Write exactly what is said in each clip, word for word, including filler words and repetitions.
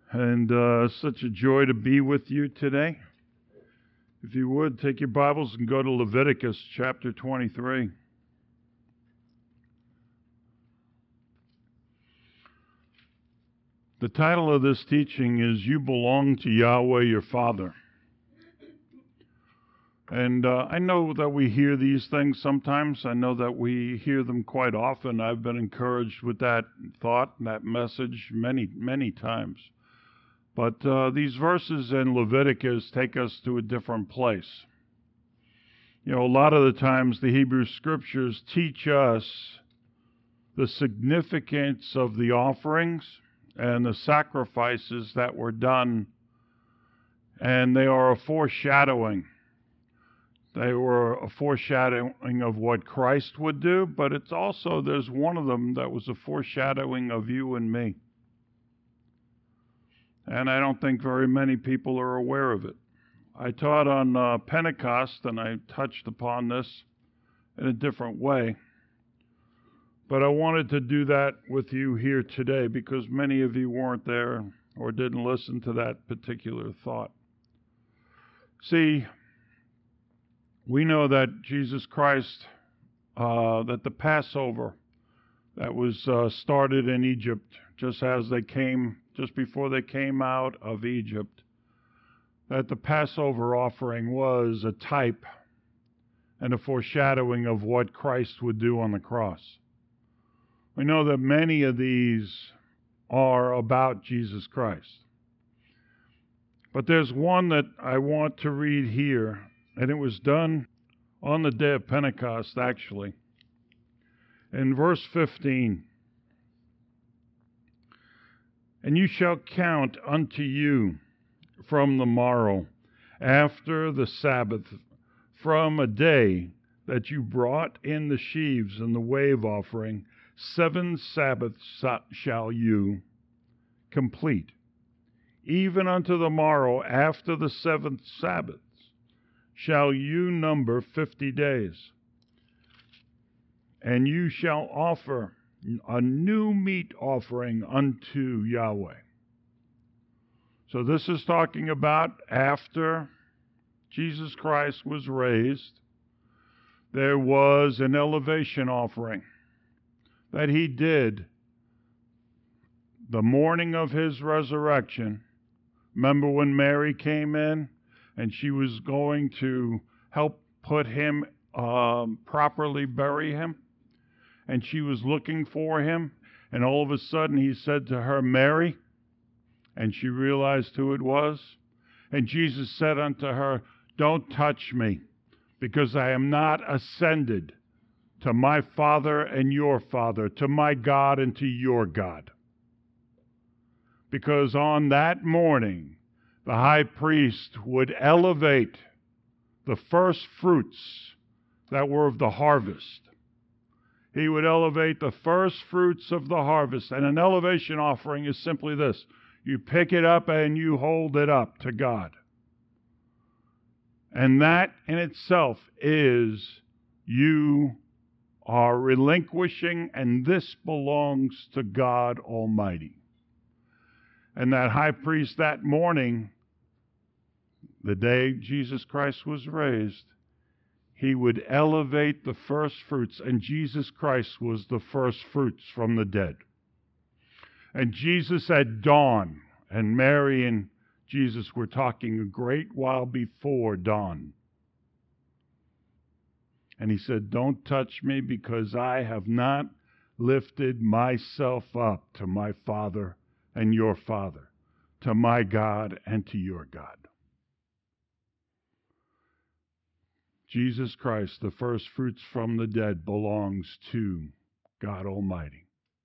And uh, such a joy to be with you today. If you would, take your Bibles and go to Leviticus chapter twenty-three. The title of this teaching is You Belong to Yahweh Your Father. And uh, I know that we hear these things sometimes. I know that we hear them quite often. I've been encouraged with that thought and that message many, many times. But uh, these verses in Leviticus take us to a different place. You know, a lot of the times the Hebrew Scriptures teach us the significance of the offerings and the sacrifices that were done, and they are a foreshadowing. They were a foreshadowing of what Christ would do, but it's also, there's one of them that was a foreshadowing of you and me. And I don't think very many people are aware of it. I taught on uh, Pentecost, and I touched upon this in a different way. But I wanted to do that with you here today because many of you weren't there or didn't listen to that particular thought. See, we know that Jesus Christ, uh, that the Passover that was uh, started in Egypt, just as they came, just before they came out of Egypt, that the Passover offering was a type and a foreshadowing of what Christ would do on the cross. We know that many of these are about Jesus Christ. But there's one that I want to read here, and it was done on the day of Pentecost, actually. In verse fifteen, and you shall count unto you from the morrow, after the Sabbath, from a day that you brought in the sheaves and the wave offering, seven Sabbaths shall you complete. Even unto the morrow, after the seventh Sabbath, shall you number fifty days. And you shall offer a new meat offering unto Yahweh. So this is talking about after Jesus Christ was raised, there was an elevation offering that he did the morning of his resurrection. Remember when Mary came in and she was going to help put him, um, properly bury him? And she was looking for him, and all of a sudden he said to her, Mary, and she realized who it was. And Jesus said unto her, don't touch me, because I am not ascended to my Father and your Father, to my God and to your God. Because on that morning, the high priest would elevate the first fruits that were of the harvest. He would elevate the first fruits of the harvest. And an elevation offering is simply this. You pick it up and you hold it up to God. And that in itself is you are relinquishing, and this belongs to God Almighty. And that high priest that morning, the day Jesus Christ was raised, he would elevate the first fruits, and Jesus Christ was the first fruits from the dead. And Jesus at dawn, and Mary and Jesus were talking a great while before dawn. And he said, don't touch me, because I have not lifted myself up to my Father and your Father, to my God and to your God. Jesus Christ, the first fruits from the dead, belongs to God Almighty.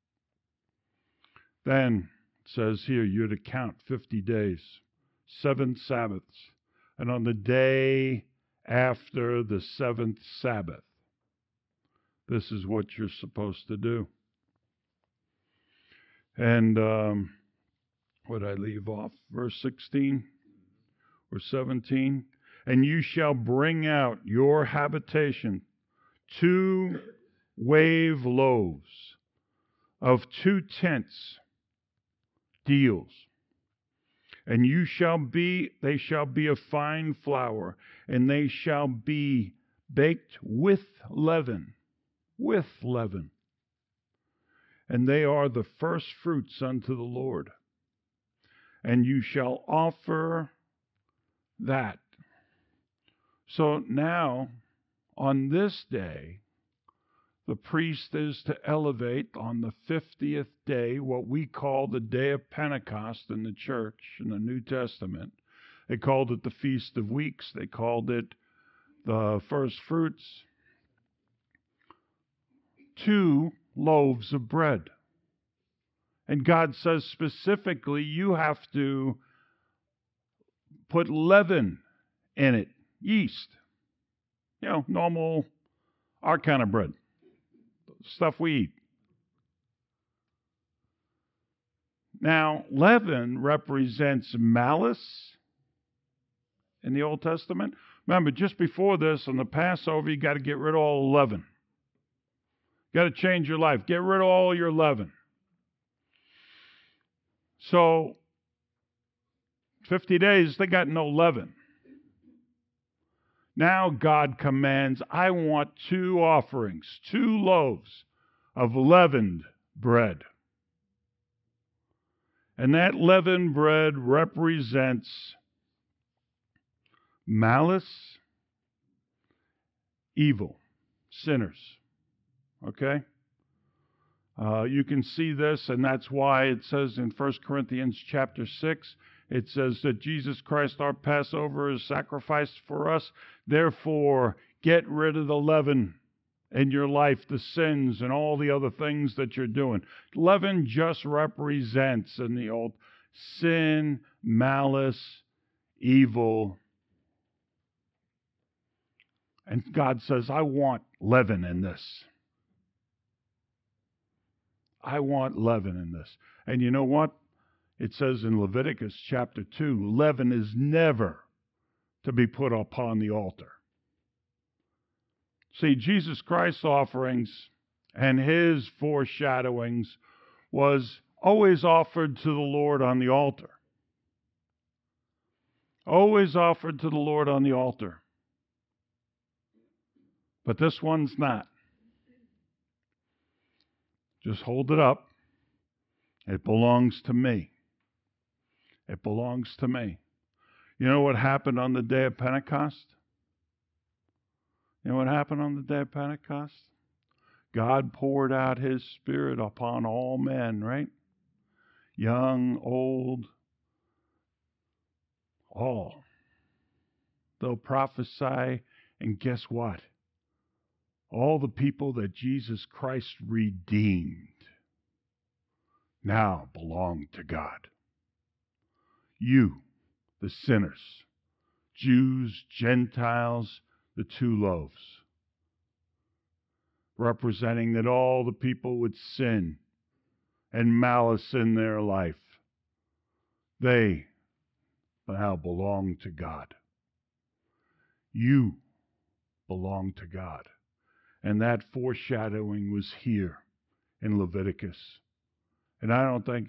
Then, it says here, you're to count fifty days, seven Sabbaths, and on the day after the seventh Sabbath, this is what you're supposed to do. And um, what did I leave off? Verse sixteen or seventeen? And you shall bring out your habitation two wave loaves of two tenths deals, And you shall be, they shall be of fine flour, and they shall be baked with leaven, with leaven. And they are the first fruits unto the Lord. And you shall offer that. So now, on this day, the priest is to elevate on the fiftieth day, what we call the day of Pentecost in the church, in the New Testament. They called it the Feast of Weeks. They called it the first fruits. Two loaves of bread. And God says specifically, you have to put leaven in it, yeast. You know, normal, our kind of bread. Stuff we eat. Now, leaven represents malice in the Old Testament. Remember, just before this, on the Passover, you got to get rid of all the leaven. You got to change your life. Get rid of all your leaven. So, fifty days, they got no leaven. Now God commands, I want two offerings, two loaves of leavened bread. And that leavened bread represents malice, evil, sinners. Okay? Uh, you can see this, and that's why it says in First Corinthians chapter six, it says that Jesus Christ, our Passover, is sacrificed for us. Therefore, get rid of the leaven in your life, the sins and all the other things that you're doing. Leaven just represents in the old sin, malice, evil. And God says, I want leaven in this. I want leaven in this. And you know what? It says in Leviticus chapter two, leaven is never to be put upon the altar. See, Jesus Christ's offerings and his foreshadowings was always offered to the Lord on the altar. Always offered to the Lord on the altar. But this one's not. Just hold it up. It belongs to me. It belongs to me. You know what happened on the day of Pentecost? You know what happened on the day of Pentecost? God poured out his Spirit upon all men, right? Young, old, all. They'll prophesy, and guess what? All the people that Jesus Christ redeemed now belong to God. You, the sinners, Jews, Gentiles, the two loaves, representing that all the people with sin and malice in their life, they now belong to God. You belong to God. And that foreshadowing was here in Leviticus. And I don't think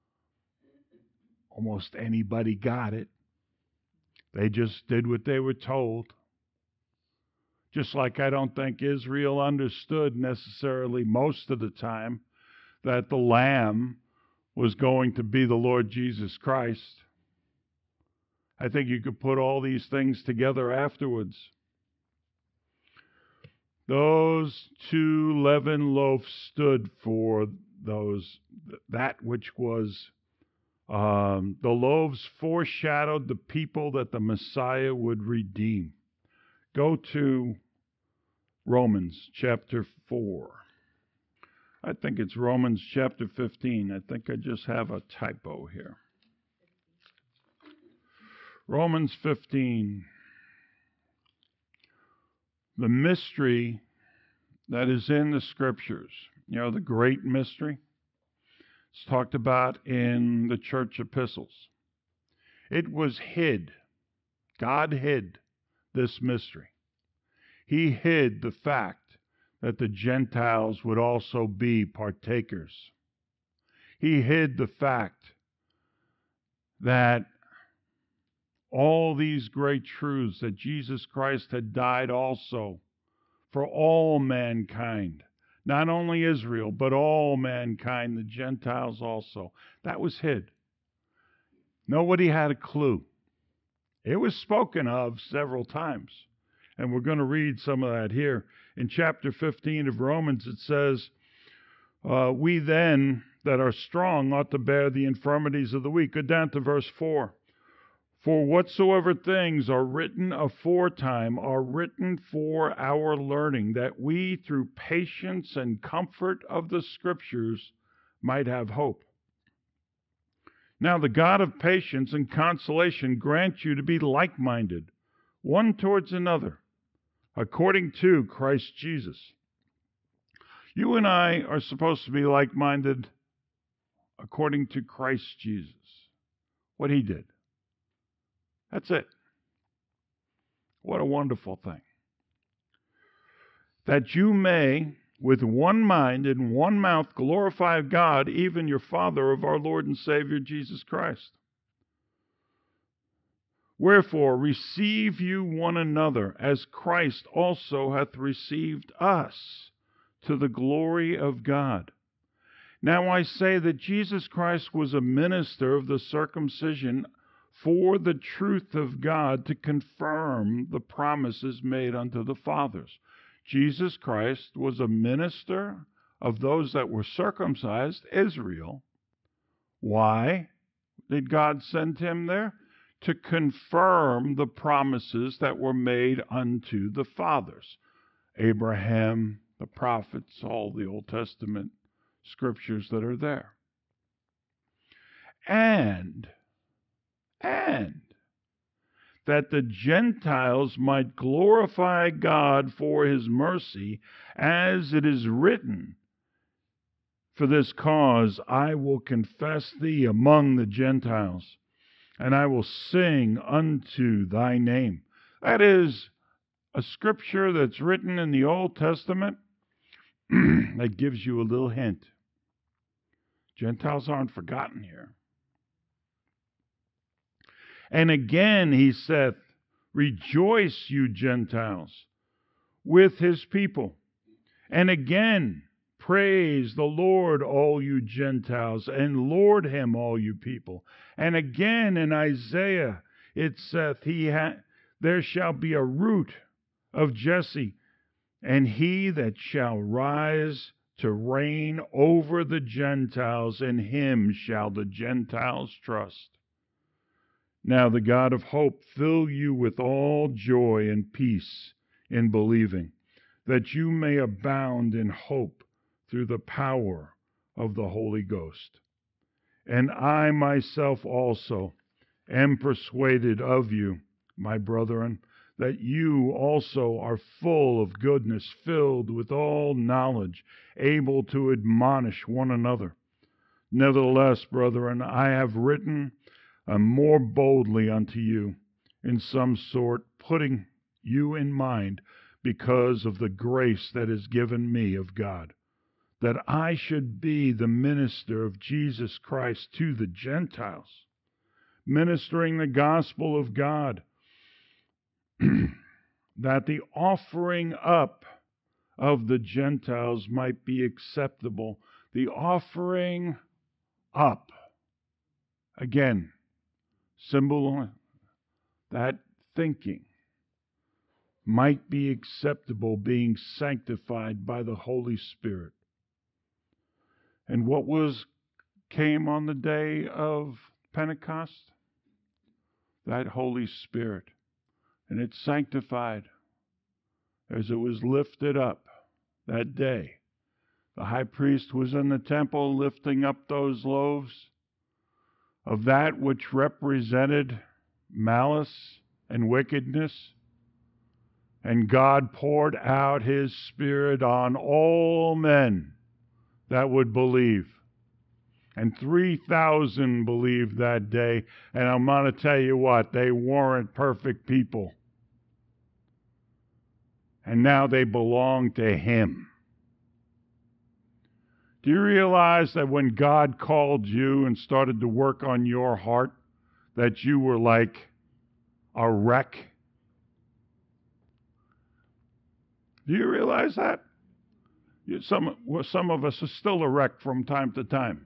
almost anybody got it. They just did what they were told. Just like I don't think Israel understood necessarily most of the time that the Lamb was going to be the Lord Jesus Christ. I think you could put all these things together afterwards. Those two leaven loaves stood for those that which was um, the loaves foreshadowed the people that the Messiah would redeem. Go to Romans chapter four. I think it's Romans chapter fifteen. I think I just have a typo here. Romans fifteen. The mystery that is in the Scriptures, you know, the great mystery, it's talked about in the church epistles. It was hid. God hid this mystery. He hid the fact that the Gentiles would also be partakers. He hid the fact that all these great truths, that Jesus Christ had died also for all mankind, not only Israel, but all mankind, the Gentiles also. That was hid. Nobody had a clue. It was spoken of several times, and we're going to read some of that here. In chapter fifteen of Romans, it says, uh, we then that are strong ought to bear the infirmities of the weak. Go down to verse four. For whatsoever things are written aforetime are written for our learning, that we through patience and comfort of the Scriptures might have hope. Now the God of patience and consolation grant you to be like-minded, one towards another, according to Christ Jesus. You and I are supposed to be like-minded according to Christ Jesus, what he did. That's it. What a wonderful thing. That you may, with one mind and one mouth, glorify God, even your Father of our Lord and Savior Jesus Christ. Wherefore, receive you one another, as Christ also hath received us, to the glory of God. Now I say that Jesus Christ was a minister of the circumcision for the truth of God, to confirm the promises made unto the fathers. Jesus Christ was a minister of those that were circumcised, Israel. Why did God send him there? To confirm the promises that were made unto the fathers. Abraham, the prophets, all the Old Testament scriptures that are there. And And that the Gentiles might glorify God for his mercy, as it is written, for this cause I will confess thee among the Gentiles, and I will sing unto thy name. That is a scripture that's written in the Old Testament that gives you a little hint. Gentiles aren't forgotten here. And again he saith, rejoice, you Gentiles, with his people. And again, praise the Lord, all you Gentiles, and Lord him, all you people. And again in Isaiah it saith, he ha- there shall be a root of Jesse, and he that shall rise to reign over the Gentiles, in him shall the Gentiles trust. Now the God of hope fill you with all joy and peace in believing, that you may abound in hope through the power of the Holy Ghost. And I myself also am persuaded of you, my brethren, that you also are full of goodness, filled with all knowledge, able to admonish one another. Nevertheless, brethren, I have written and more boldly unto you, in some sort, putting you in mind, because of the grace that is given me of God, that I should be the minister of Jesus Christ to the Gentiles, ministering the gospel of God, that the offering up of the Gentiles might be acceptable. The offering up. Again, symbol that thinking might be acceptable, being sanctified by the Holy Spirit. And what was came on the day of Pentecost? That Holy Spirit. And it sanctified as it was lifted up that day. The high priest was in the temple lifting up those loaves of that which represented malice and wickedness. And God poured out his Spirit on all men that would believe. And three thousand believed that day. And I'm going to tell you what, they weren't perfect people. And now they belong to him. Do you realize that when God called you and started to work on your heart, that you were like a wreck? Do you realize that? You, some, well, some of us are still a wreck from time to time.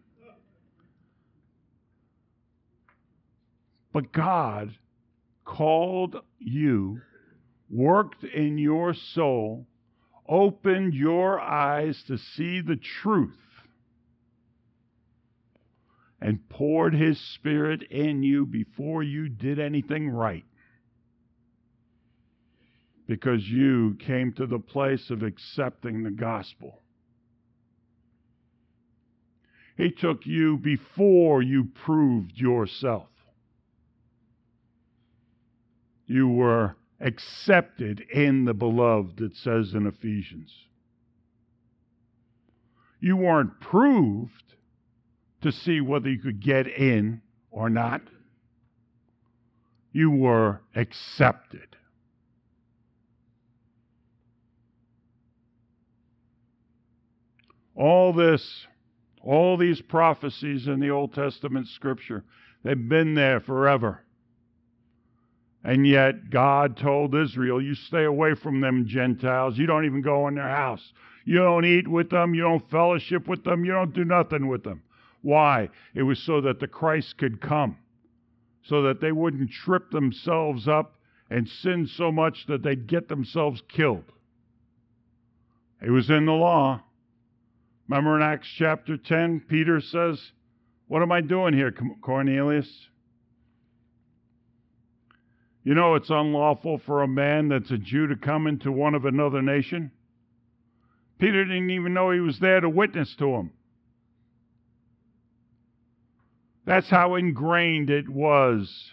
But God called you, worked in your soul, opened your eyes to see the truth, and poured His Spirit in you before you did anything right. Because you came to the place of accepting the gospel. He took you before you proved yourself. You were accepted in the beloved, it says in Ephesians. You weren't proved to see whether you could get in or not. You were accepted. All this, all these prophecies in the Old Testament Scripture, they've been there forever. And yet God told Israel, you stay away from them Gentiles. You don't even go in their house. You don't eat with them. You don't fellowship with them. You don't do nothing with them. Why? It was so that the Christ could come, so that they wouldn't trip themselves up and sin so much that they'd get themselves killed. It was in the law. Remember in Acts chapter ten, Peter says, what am I doing here, Cornelius? You know it's unlawful for a man that's a Jew to come into one of another nation. Peter didn't even know he was there to witness to him. That's how ingrained it was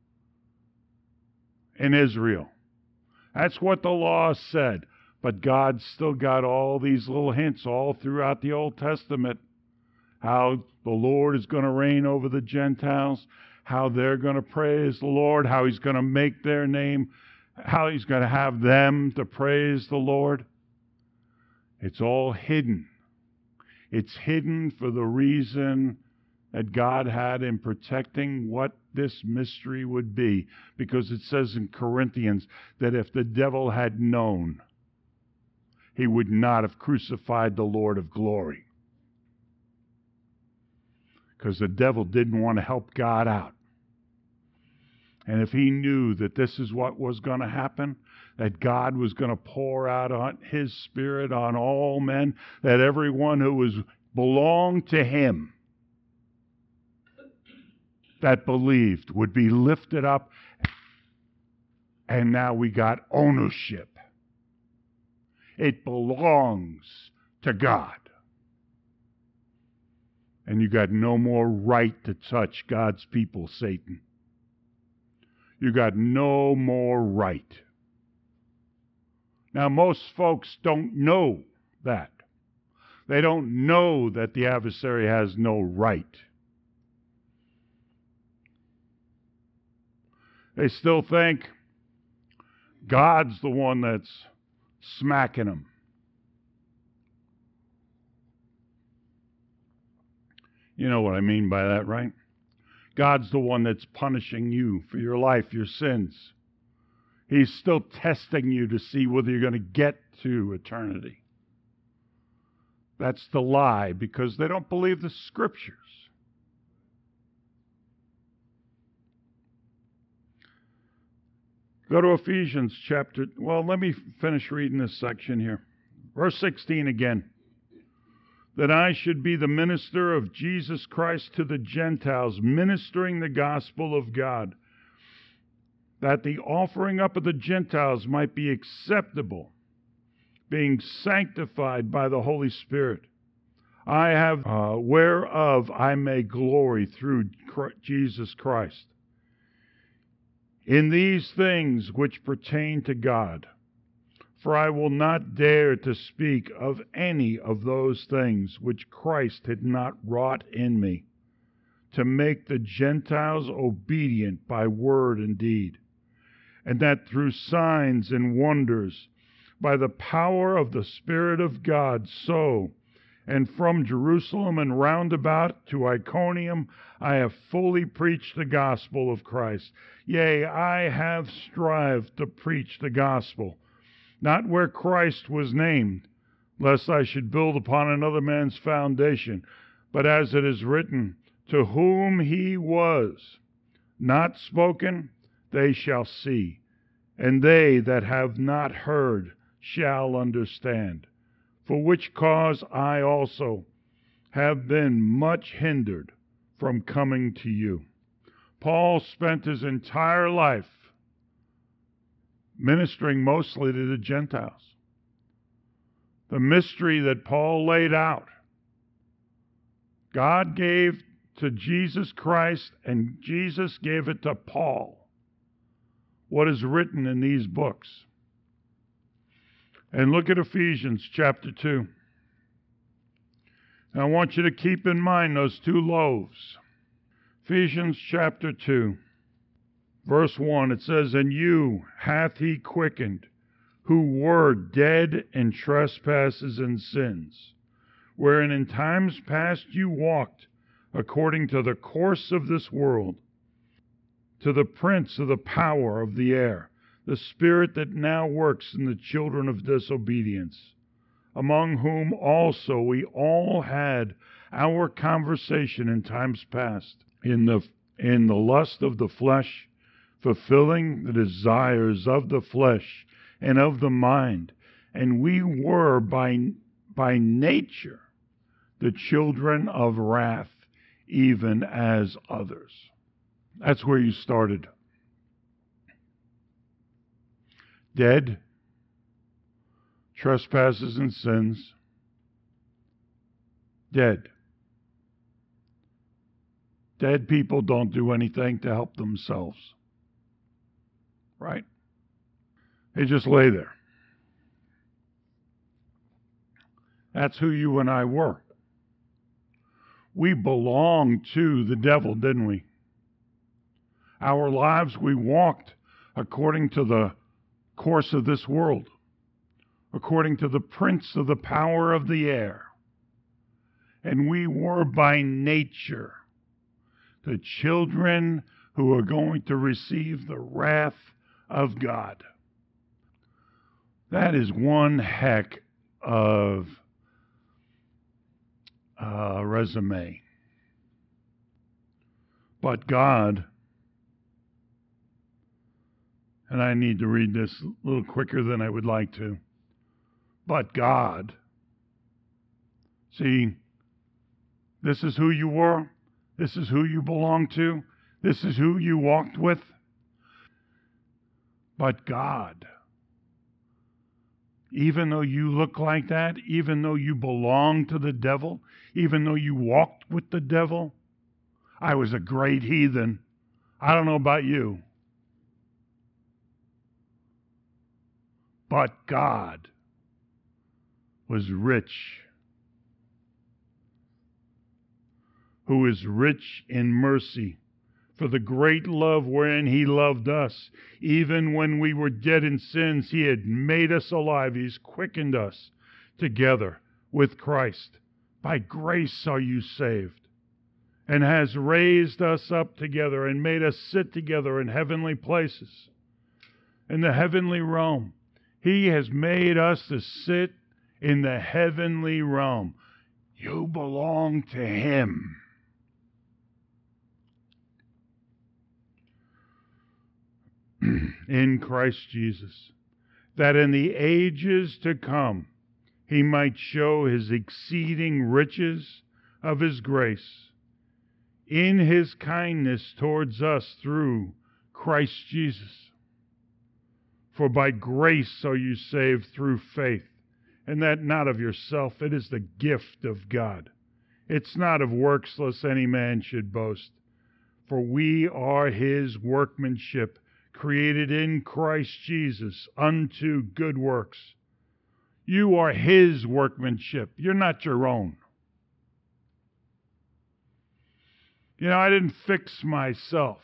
in Israel. That's what the law said. But God still got all these little hints all throughout the Old Testament. How the Lord is going to reign over the Gentiles. How they're going to praise the Lord. How He's going to make their name. How He's going to have them to praise the Lord. It's all hidden. It's hidden for the reason that God had in protecting what this mystery would be. Because it says in Corinthians that if the devil had known, he would not have crucified the Lord of glory. Because the devil didn't want to help God out. And if he knew that this is what was going to happen, that God was going to pour out on His Spirit on all men, that everyone who was belonged to Him, that believed, would be lifted up. And now we got ownership. It belongs to God. And you got no more right to touch God's people, Satan. You got no more right. Now, most folks don't know that. They don't know that the adversary has no right. They still think God's the one that's smacking them. You know what I mean by that, right? God's the one that's punishing you for your life, your sins. He's still testing you to see whether you're going to get to eternity. That's the lie, because they don't believe the Scriptures. Go to Ephesians chapter, well, let me finish reading this section here. Verse sixteen again. That I should be the minister of Jesus Christ to the Gentiles, ministering the gospel of God, that the offering up of the Gentiles might be acceptable, being sanctified by the Holy Spirit. I have, uh, whereof I may glory through Jesus Christ. In these things which pertain to God. For I will not dare to speak of any of those things which Christ had not wrought in me, to make the Gentiles obedient by word and deed, and that through signs and wonders, by the power of the Spirit of God, so And from Jerusalem and round about to Iconium I have fully preached the gospel of Christ. Yea, I have strived to preach the gospel, not where Christ was named, lest I should build upon another man's foundation. But as it is written, to whom he was not spoken, they shall see, and they that have not heard shall understand. For which cause I also have been much hindered from coming to you. Paul spent his entire life ministering mostly to the Gentiles. The mystery that Paul laid out, God gave to Jesus Christ, and Jesus gave it to Paul, what is written in these books. And look at Ephesians chapter two. Now I want you to keep in mind those two loaves. Ephesians chapter two, verse one, it says, And you hath he quickened, who were dead in trespasses and sins, wherein in times past you walked according to the course of this world, to the prince of the power of the air, the spirit that now works in the children of disobedience, among whom also we all had our conversation in times past, in the in the lust of the flesh, fulfilling the desires of the flesh and of the mind, and we were by by nature the children of wrath, even as others. That's where you started. Dead, trespasses and sins, dead. Dead people don't do anything to help themselves, right? They just lay there. That's who you and I were. We belonged to the devil, didn't we? Our lives, we walked according to the course of this world, according to the prince of the power of the air. And we were by nature the children who are going to receive the wrath of God. That is one heck of a resume. But God, and I need to read this a little quicker than I would like to. But God, see, this is who you were. This is who you belong to. This is who you walked with. But God, even though you look like that, even though you belong to the devil, even though you walked with the devil, I was a great heathen. I don't know about you. But God was rich, who is rich in mercy, for the great love wherein he loved us. Even when we were dead in sins, he had made us alive. He's quickened us together with Christ. By grace are you saved, and has raised us up together and made us sit together in heavenly places, in the heavenly realm. He has made us to sit in the heavenly realm. You belong to him. In Christ Jesus, that in the ages to come he might show his exceeding riches of his grace in his kindness towards us through Christ Jesus. For by grace are you saved through faith, and that not of yourself, it is the gift of God. It's not of works, lest any man should boast. For we are his workmanship, created in Christ Jesus unto good works. You are his workmanship. You're not your own. You know, I didn't fix myself.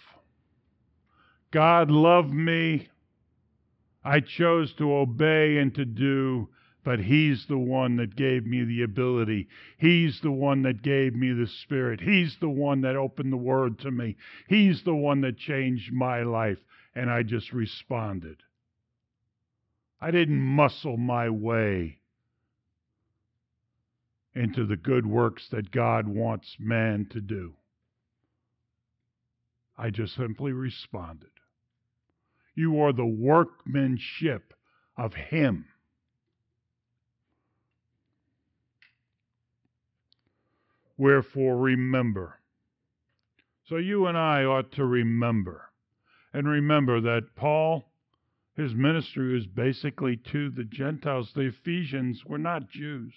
God loved me. I chose to obey and to do But He's the one that gave me the ability. He's the one that gave me the Spirit. He's the one that opened the Word to me. He's the one that changed my life. And I just responded. I didn't muscle my way into the good works that God wants man to do. I just simply responded. You are the workmanship of Him. Wherefore remember. So you and I ought to remember. And remember that Paul, his ministry was basically to the Gentiles. The Ephesians were not Jews.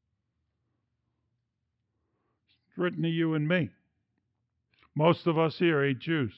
It's written to you and me. Most of us here ain't Jews.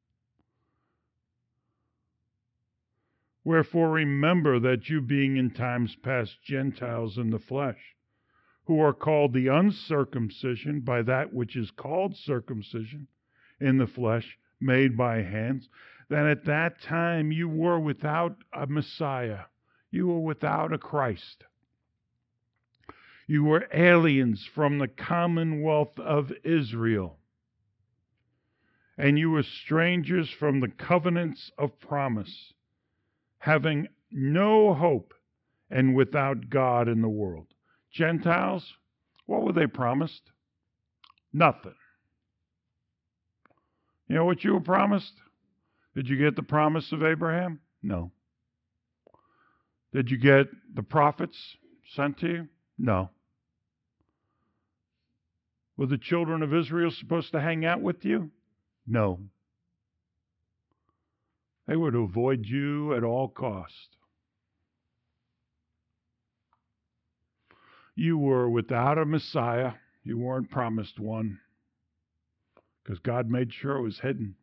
Wherefore remember that you being in times past Gentiles in the flesh, who are called the uncircumcision by that which is called circumcision in the flesh, made by hands, that at that time you were without a Messiah. You were without a Christ. You were aliens from the commonwealth of Israel, and you were strangers from the covenants of promise, having no hope and without God in the world. Gentiles, what were they promised? Nothing. You know what you were promised? Did you get the promise of Abraham? No. Did you get the prophets sent to you? No. Were the children of Israel supposed to hang out with you? No. They were to avoid you at all cost. You were without a Messiah. You weren't promised one, because God made sure it was hidden.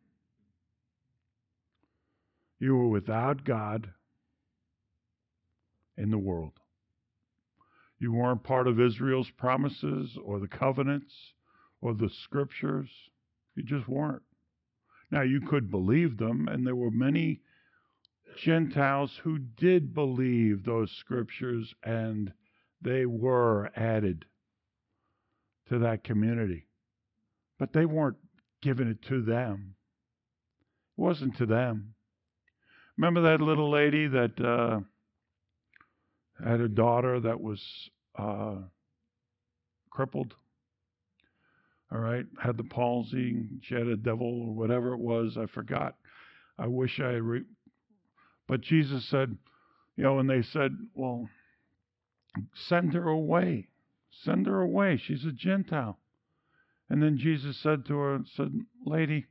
You were without God in the world. You weren't part of Israel's promises or the covenants or the scriptures. You just weren't. Now, you could believe them, and there were many Gentiles who did believe those scriptures, and they were added to that community. But they weren't giving it to them. It wasn't to them. Remember that little lady that uh, had a daughter that was uh, crippled? All right, had the palsy. She had a devil or whatever it was. I forgot. I wish I... Re- but Jesus said, you know, and they said, well, send her away. Send her away. She's a Gentile. And then Jesus said to her, said, lady,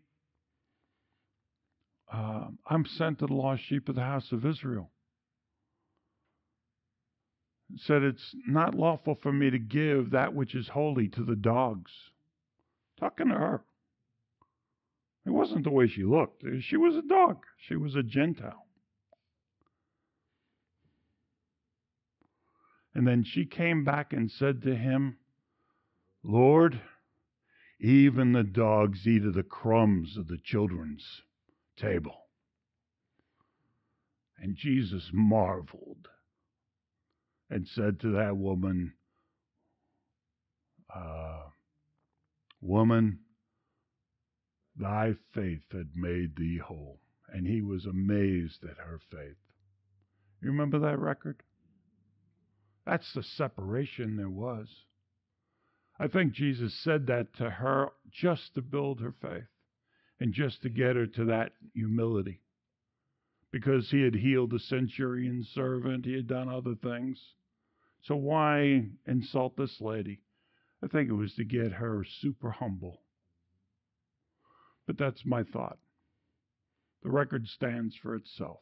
uh, I'm sent to the lost sheep of the house of Israel. He said, it's not lawful for me to give that which is holy to the dogs. Talking to her. It wasn't the way she looked. She was a dog. She was a Gentile. And then she came back and said to him, Lord, even the dogs eat of the crumbs of the children's table. And Jesus marveled and said to that woman, uh, woman, thy faith had made thee whole. And he was amazed at her faith. You remember that record? That's the separation there was. I think Jesus said that to her just to build her faith and just to get her to that humility. Because he had healed the centurion servant, he had done other things. So why insult this lady? I think it was to get her super humble. But that's my thought. The record stands for itself.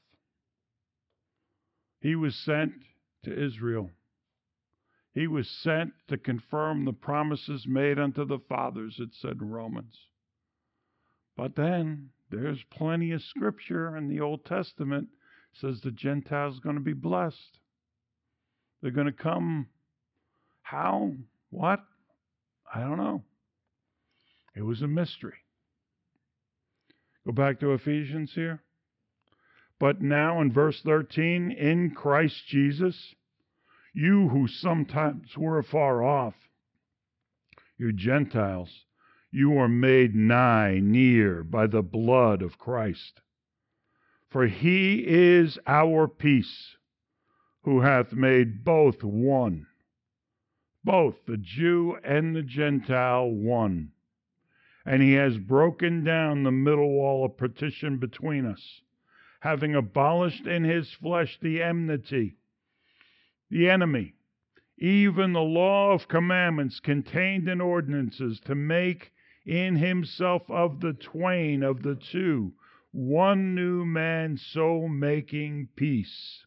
He was sent to Israel. He was sent to confirm the promises made unto the fathers, it said in Romans. But then there's plenty of scripture in the Old Testament that says the Gentiles are going to be blessed. They're going to come. How? What? I don't know. It was a mystery. Go back to Ephesians here. But now in verse thirteen, in Christ Jesus, You who sometimes were afar off, you Gentiles, you are made nigh, near, by the blood of Christ. For he is our peace, who hath made both one, both the Jew and the Gentile one. And he has broken down the middle wall of partition between us, having abolished in his flesh the enmity, the enemy, even the law of commandments contained in ordinances, to make in himself of the twain, of the two, one new man, so making peace,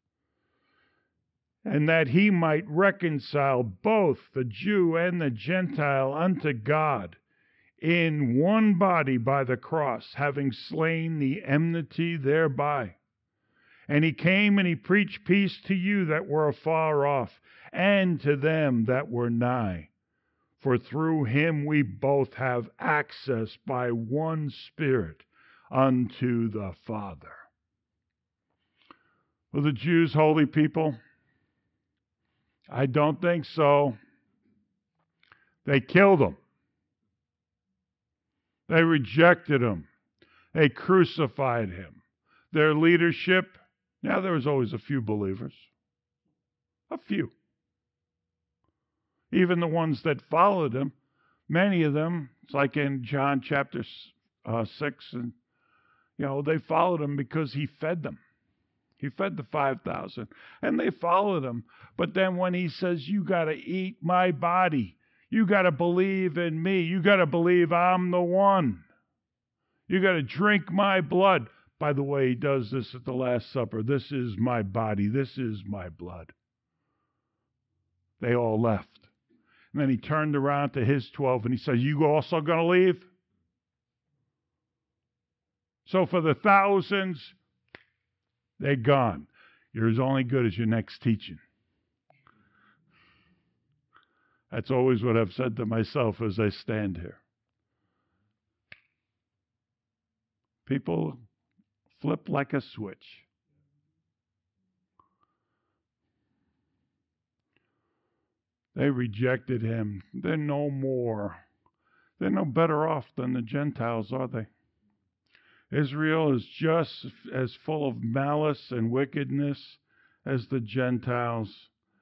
and that he might reconcile both the Jew and the Gentile unto God in one body by the cross, having slain the enmity thereby. And he came and he preached peace to you that were afar off, and to them that were nigh. For through him we both have access by one Spirit unto the Father. Were the Jews holy people? I don't think so. They killed him. They rejected him. They crucified him. Their leadership, now there was always a few believers. A few. Even the ones that followed him, many of them, it's like in John chapter uh, six, and you know, they followed him because he fed them. He fed the five thousand, and they followed him. But then when he says, you got to eat my body, you got to believe in me, you got to believe I'm the one, you got to drink my blood. By the way, he does this at the Last Supper. This is my body, this is my blood. They all left. And then he turned around to his twelve and he said, you also going to leave? So for the thousands, they're gone. You're as only good as your next teaching. That's always what I've said to myself as I stand here. People flip like a switch. They rejected him. They're no more. They're no better off than the Gentiles, are they? Israel is just as full of malice and wickedness as the Gentiles.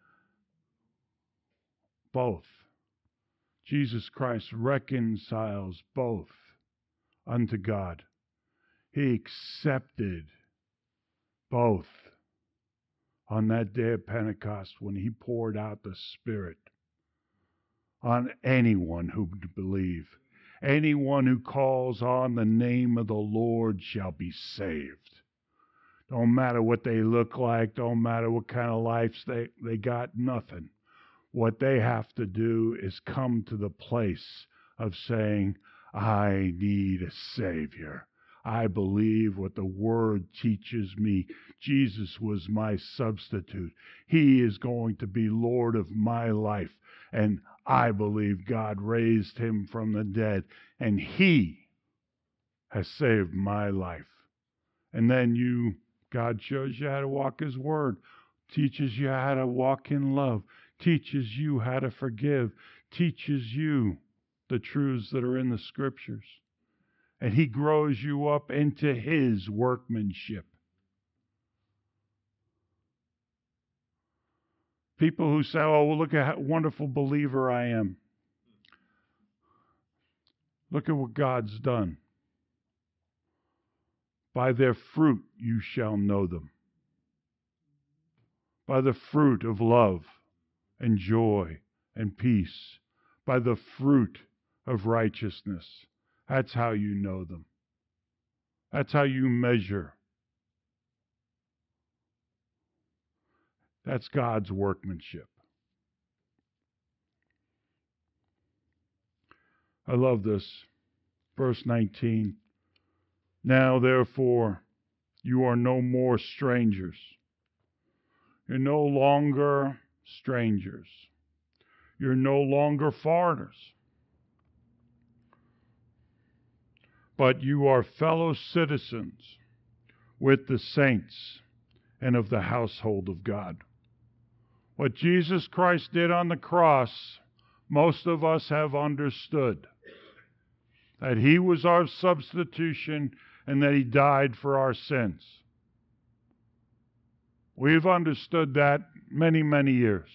Both. Jesus Christ reconciles both unto God. He accepted both on that day of Pentecost when he poured out the Spirit on anyone who would believe. Anyone who calls on the name of the Lord shall be saved. Don't matter what they look like, don't matter what kind of lives they, they got, nothing. What they have to do is come to the place of saying, I need a Savior. I believe what the Word teaches me. Jesus was my substitute. He is going to be Lord of my life. And I believe God raised him from the dead. And he has saved my life. And then you, God shows you how to walk his Word. Teaches you how to walk in love. Teaches you how to forgive. Teaches you the truths that are in the Scriptures. And he grows you up into his workmanship. People who say, oh, well, look at how wonderful believer I am. Look at what God's done. By their fruit you shall know them. By the fruit of love and joy and peace. By the fruit of righteousness. That's how you know them. That's how you measure. That's God's workmanship. I love this. Verse nineteen. Now, therefore, you are no more strangers. You're no longer strangers. You're no longer foreigners. But you are fellow citizens with the saints and of the household of God. What Jesus Christ did on the cross, most of us have understood. That He was our substitution and that He died for our sins. We've understood that many, many years.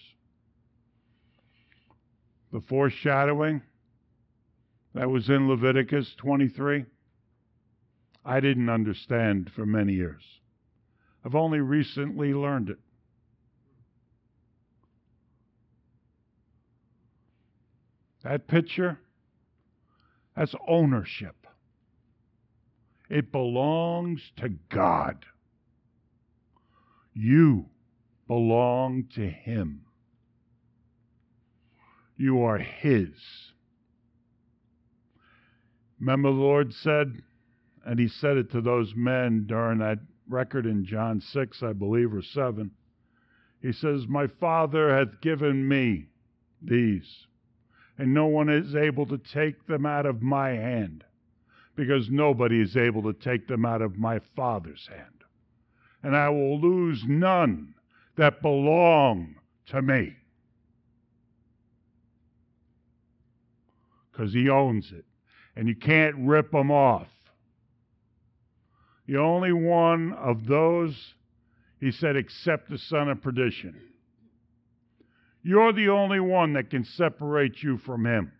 The foreshadowing that was in Leviticus twenty-three, I didn't understand for many years. I've only recently learned it. That picture, that's ownership. It belongs to God. You belong to Him. You are His. Remember the Lord said, and He said it to those men during that record in John six, I believe, or seven. He says, my Father hath given me these, and no one is able to take them out of my hand, because nobody is able to take them out of my Father's hand. And I will lose none that belong to me. Because He owns it. And you can't rip them off. The only one of those, He said, except the son of perdition. You're the only one that can separate you from Him.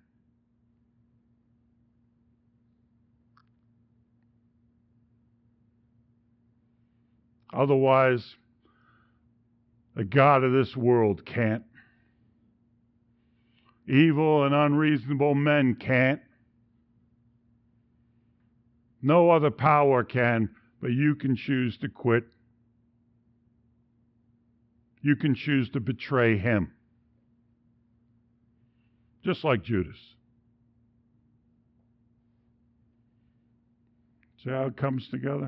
Otherwise, the God of this world can't. Evil and unreasonable men can't. No other power can, but you can choose to quit. You can choose to betray Him. Just like Judas. See how it comes together?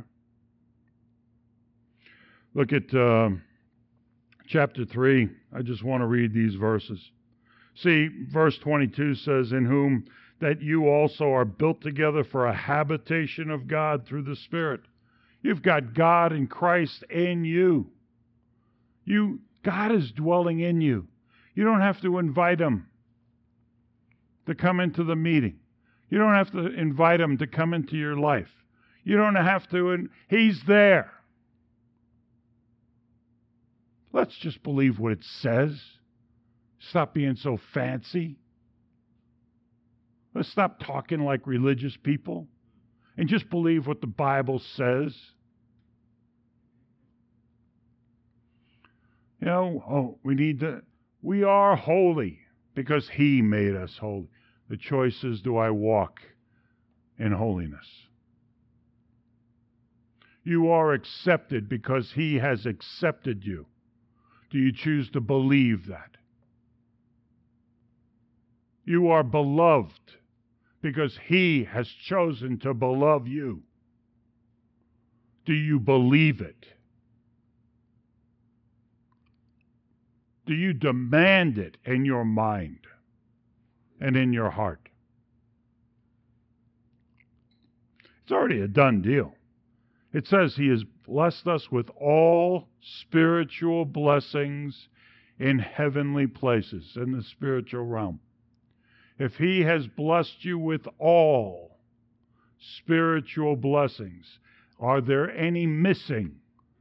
Look at uh, chapter three. I just want to read these verses. See, verse twenty-two says, in whom that you also are built together for a habitation of God through the Spirit. You've got God and Christ in you. You, God is dwelling in you. You don't have to invite Him to come into the meeting. You don't have to invite Him to come into your life. You don't have to, and He's there. Let's just believe what it says. Stop being so fancy. Let's stop talking like religious people and just believe what the Bible says. You know, oh, we need to, we are holy because He made us holy. The choice is, do I walk in holiness? You are accepted because He has accepted you. Do you choose to believe that? You are beloved because He has chosen to beloved you. Do you believe it? Do you demand it in your mind and in your heart? It's already a done deal. It says He has blessed us with all spiritual blessings in heavenly places, in the spiritual realm. If He has blessed you with all spiritual blessings, are there any missing?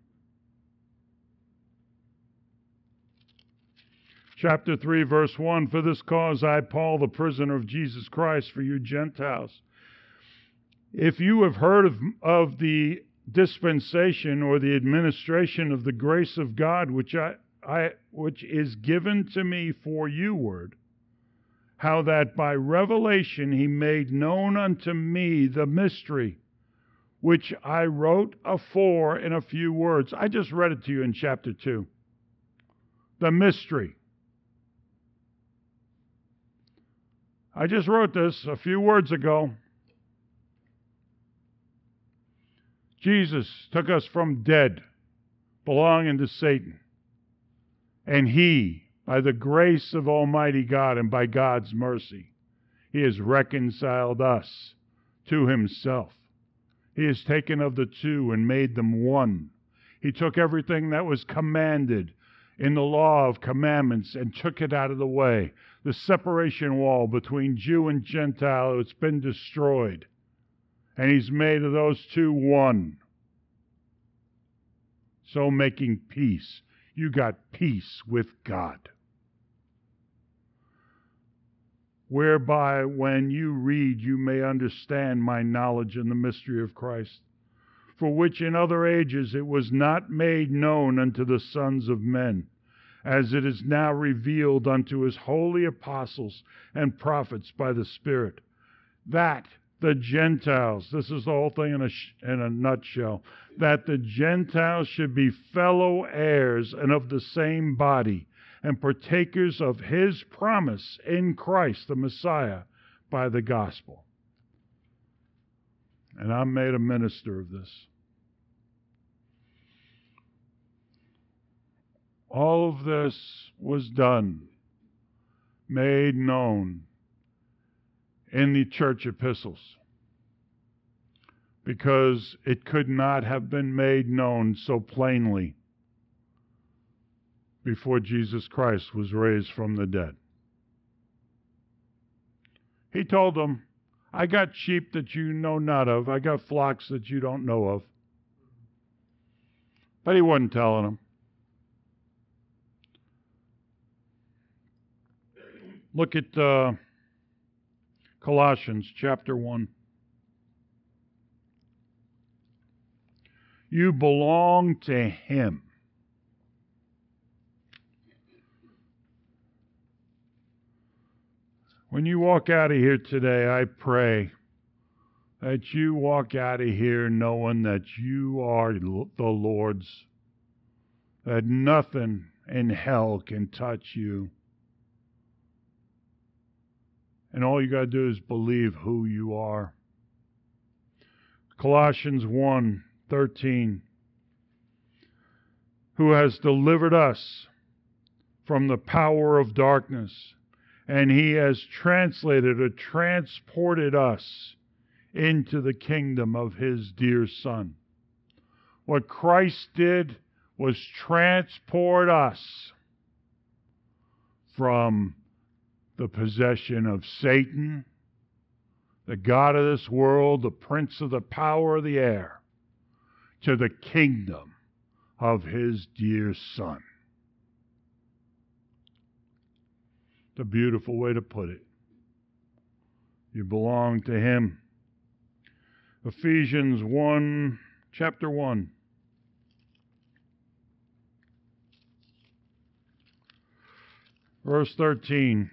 Chapter three, verse one, for this cause I, Paul, the prisoner of Jesus Christ, for you Gentiles. If you have heard of, of the dispensation or the administration of the grace of God, which I, I which is given to me for you word, how that by revelation He made known unto me the mystery, which I wrote afore in a few words. I just read it to you in chapter two. The mystery. I just wrote this a few words ago. Jesus took us from dead, belonging to Satan. And He, by the grace of Almighty God and by God's mercy, He has reconciled us to Himself. He has taken of the two and made them one. He took everything that was commanded in the law of commandments and took it out of the way. The separation wall between Jew and Gentile, it's been destroyed. And he's made of those two one. So making peace. You got peace with God. Whereby when you read, you may understand my knowledge in the mystery of Christ, for which in other ages it was not made known unto the sons of men, as it is now revealed unto his holy apostles and prophets by the Spirit, that the Gentiles, this is the whole thing in a, sh- in a nutshell, that the Gentiles should be fellow heirs and of the same body, and partakers of his promise in Christ the Messiah by the gospel. And I'm made a minister of this. All of this was done, made known in the church epistles, because it could not have been made known so plainly before Jesus Christ was raised from the dead. He told them, I got sheep that you know not of. I got flocks that you don't know of. But he wasn't telling them. Look at uh, Colossians chapter one. You belong to him. When you walk out of here today, I pray that you walk out of here knowing that you are the Lord's, that nothing in hell can touch you. And all you got to do is believe who you are. Colossians one thirteen. Who has delivered us from the power of darkness, and he has translated or transported us into the kingdom of his dear Son. What Christ did was transport us from the possession of Satan, the god of this world, the prince of the power of the air, to the kingdom of his dear Son. It's a beautiful way to put it. You belong to him. Ephesians one, chapter one. Verse thirteen.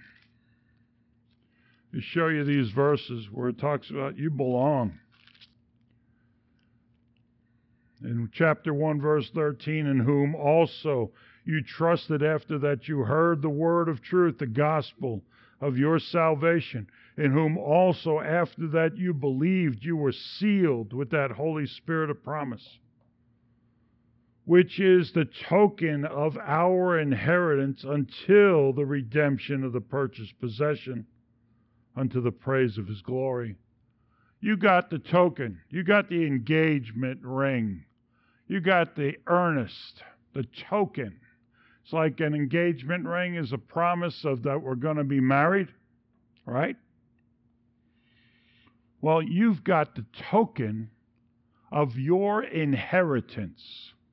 To show you these verses where it talks about you belong. In chapter one, verse thirteen, in whom also you trusted after that you heard the word of truth, the gospel of your salvation, in whom also after that you believed, you were sealed with that Holy Spirit of promise, which is the token of our inheritance until the redemption of the purchased possession, unto the praise of his glory. You got the token. You got the engagement ring. You got the earnest, the token. It's like an engagement ring is a promise of that we're going to be married, right? Well, you've got the token of your inheritance.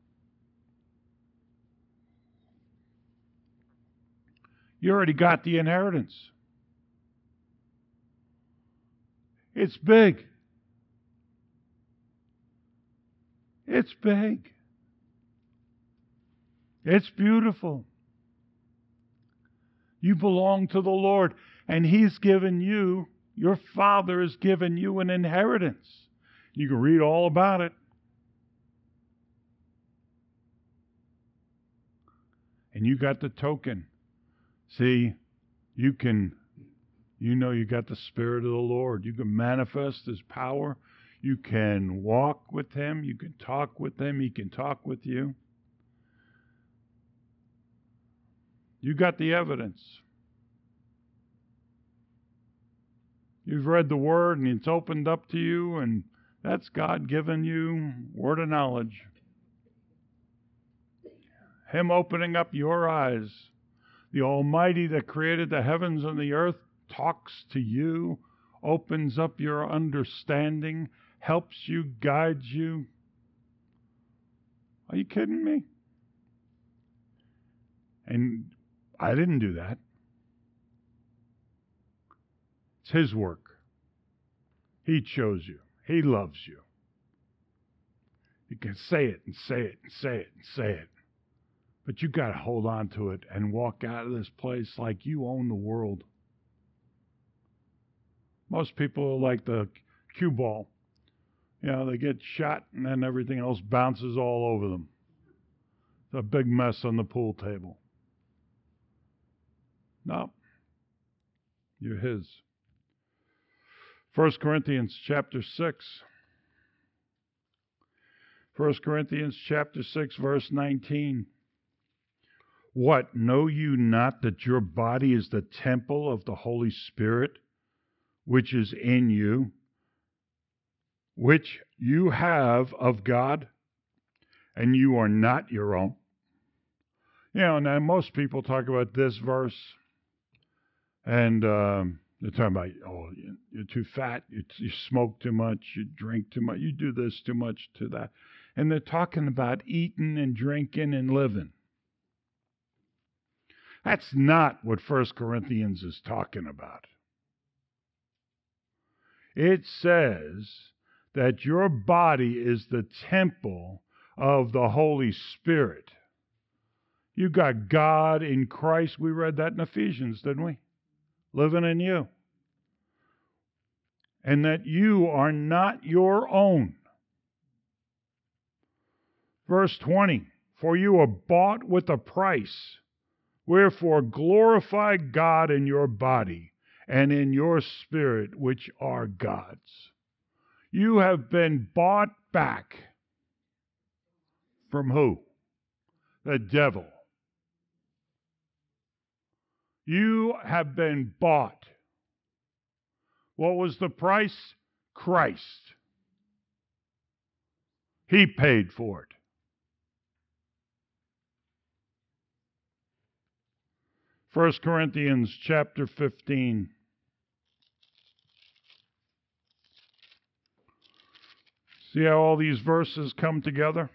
You already got the inheritance. It's big. It's big. It's beautiful. You belong to the Lord, and he's given you, your Father has given you an inheritance. You can read all about it. And you got the token. See, you can, you know you got the Spirit of the Lord. You can manifest his power. You can walk with him. You can talk with him. He can talk with you. You got the evidence. You've read the Word and it's opened up to you, and that's God giving you word of knowledge. Him opening up your eyes. The Almighty that created the heavens and the earth talks to you, opens up your understanding, helps you, guides you. Are you kidding me? And I didn't do that. It's His work. He chose you. He loves you. You can say it and say it and say it and say it. But you got to hold on to it and walk out of this place like you own the world. Most people are like the cue ball. You know, they get shot and then everything else bounces all over them. It's a big mess on the pool table. No. You're His. First Corinthians chapter six. First Corinthians chapter six, verse nineteen. What, know you not that your body is the temple of the Holy Spirit, which is in you, which you have of God, and you are not your own? You know, now most people talk about this verse, and um, they're talking about, oh, you're too fat, you, you smoke too much, you drink too much, you do this too much, to that. And they're talking about eating and drinking and living. That's not what First Corinthians is talking about. It says that your body is the temple of the Holy Spirit. You got God in Christ. We read that in Ephesians, didn't we? Living in you. And that you are not your own. Verse twenty, for you are bought with a price. Wherefore glorify God in your body and in your spirit, which are God's. You have been bought back. From who? The devil. You have been bought. What was the price? Christ. He paid for it. First Corinthians chapter fifteen. See how all these verses come together?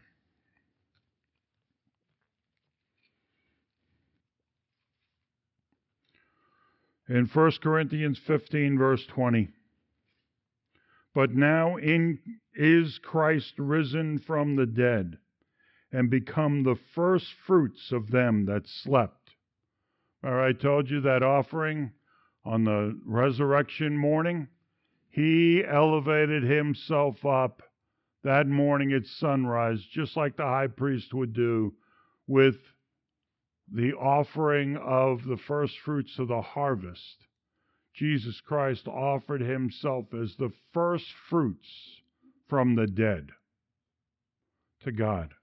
In First Corinthians fifteen, verse twenty. But now in is Christ risen from the dead, and become the first fruits of them that slept. All right, I told you that offering on the resurrection morning, He elevated Himself up that morning at sunrise, just like the high priest would do with the offering of the first fruits of the harvest. Jesus Christ offered Himself as the first fruits from the dead to God.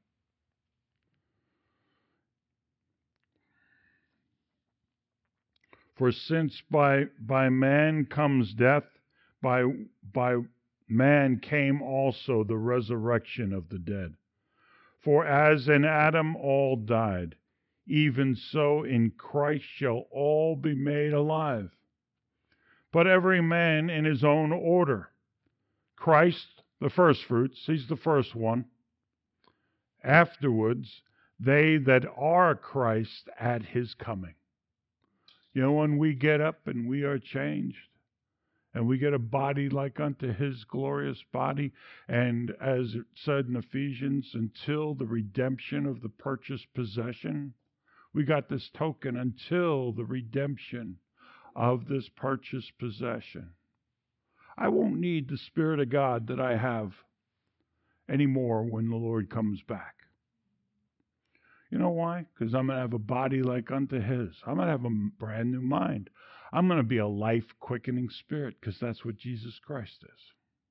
For since by by man comes death, by by man came also the resurrection of the dead. For as in Adam all died, even so in Christ shall all be made alive. But every man in his own order. Christ, the firstfruits, He's the first one. Afterwards, they that are Christ at His coming. You know, when we get up and we are changed, and we get a body like unto His glorious body, and as it said in Ephesians, until the redemption of the purchased possession, we got this token until the redemption of this purchased possession. I won't need the Spirit of God that I have anymore when the Lord comes back. You know why? Because I'm going to have a body like unto His. I'm going to have a brand new mind. I'm going to be a life-quickening spirit, because that's what Jesus Christ is.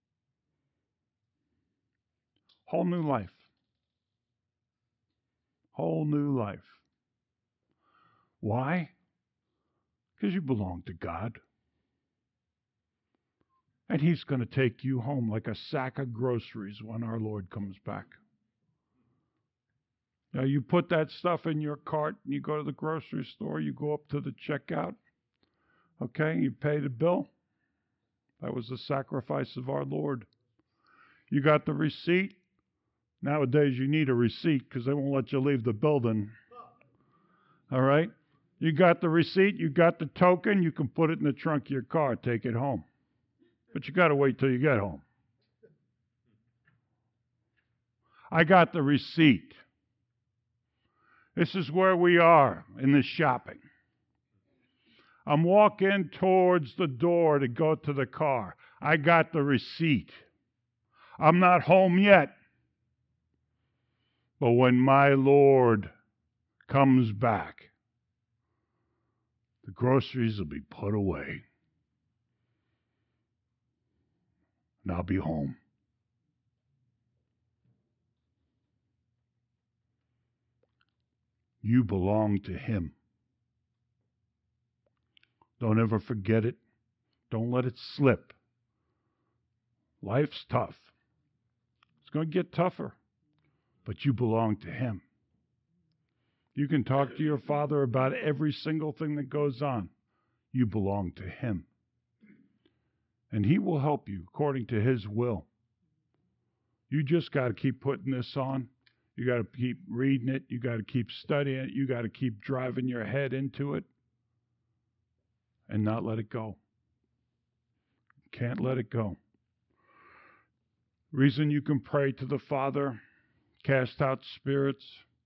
Whole new life. Whole new life. Why? Because you belong to God. And He's going to take you home like a sack of groceries when our Lord comes back. Now, you put that stuff in your cart and you go to the grocery store, you go up to the checkout, okay, you pay the bill. That was the sacrifice of our Lord. You got the receipt. Nowadays, you need a receipt because they won't let you leave the building. All right? You got the receipt, you got the token, you can put it in the trunk of your car, take it home. But you got to wait till you get home. I got the receipt. This is where we are in this shopping. I'm walking towards the door to go to the car. I got the receipt. I'm not home yet. But when my Lord comes back, the groceries will be put away. And I'll be home. You belong to Him. Don't ever forget it. Don't let it slip. Life's tough. It's going to get tougher. But you belong to Him. You can talk to your Father about every single thing that goes on. You belong to Him. And He will help you according to His will. You just got to keep putting this on. You got to keep reading it. You got to keep studying it. You got to keep driving your head into it and not let it go. Can't let it go. Reason you can pray to the Father, cast out spirits,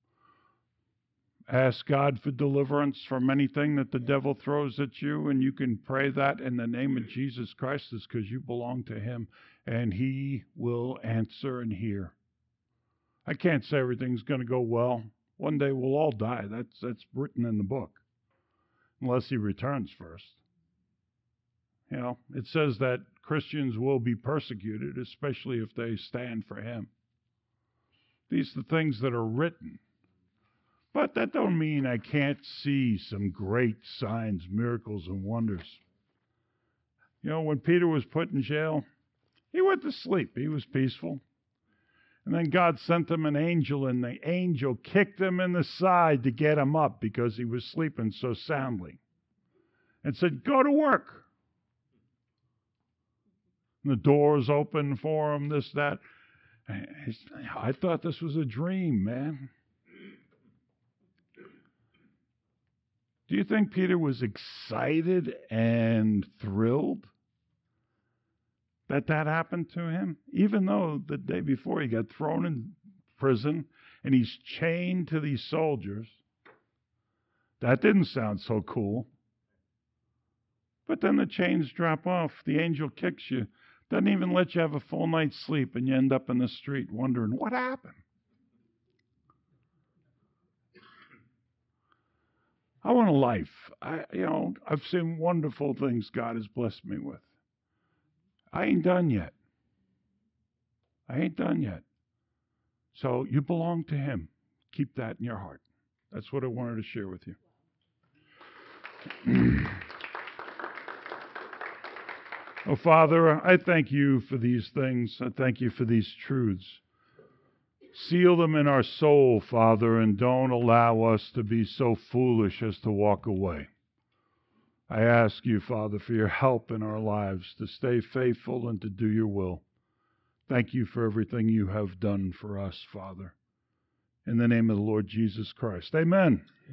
ask God for deliverance from anything that the devil throws at you, and you can pray that in the name of Jesus Christ, is because you belong to Him, and He will answer and hear. I can't say everything's going to go well. One day we'll all die. That's that's written in the book, unless He returns first. You know, it says that Christians will be persecuted, especially if they stand for Him. These are the things that are written. But that don't mean I can't see some great signs, miracles, and wonders. You know, when Peter was put in jail, he went to sleep. He was peaceful. And then God sent him an angel, and the angel kicked him in the side to get him up because he was sleeping so soundly. And said, go to work. And the doors open for him, this, that. And I thought this was a dream, man. Do you think Peter was excited and thrilled that that happened to him? Even though the day before he got thrown in prison and he's chained to these soldiers. That didn't sound so cool. But then the chains drop off. The angel kicks you. Doesn't even let you have a full night's sleep, and you end up in the street wondering, what happened? I want a life. I, you know, I've seen wonderful things God has blessed me with. I ain't done yet. I ain't done yet. So you belong to Him. Keep that in your heart. That's what I wanted to share with you. Oh, Father, I thank You for these things. I thank You for these truths. Seal them in our soul, Father, and don't allow us to be so foolish as to walk away. I ask You, Father, for Your help in our lives to stay faithful and to do Your will. Thank You for everything You have done for us, Father. In the name of the Lord Jesus Christ. Amen.